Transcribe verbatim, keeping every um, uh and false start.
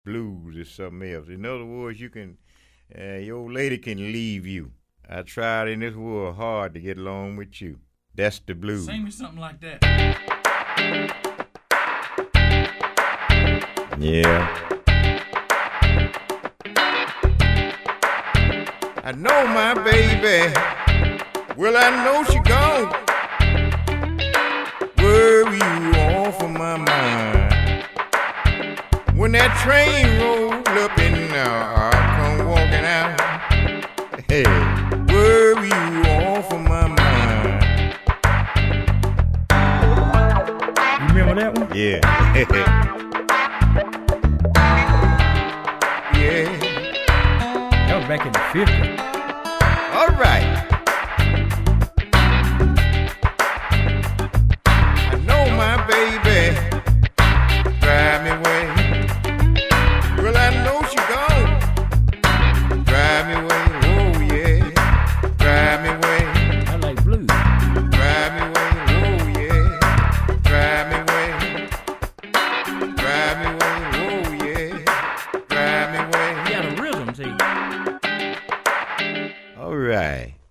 Blues is something else. In other words, you can, uh, your old lady can leave you. I tried in this world hard to get along with you. That's the blues. Sing me something like that. Yeah. I know my baby. Well, I know she gone. Worry you off of my mind. When that train rolled up and uh, I come walking out. Hey, worry you off of my mind. You remember that one? Yeah. Yeah. That was back in the fifties. All right. I know my baby drive me away. Well, I know she gone. Drive me away. Oh, yeah. Drive me away. I like blues. Drive me away. Oh, yeah. Drive me away. Drive me away. Oh, yeah. Drive me away. You got a rhythm, see. All right.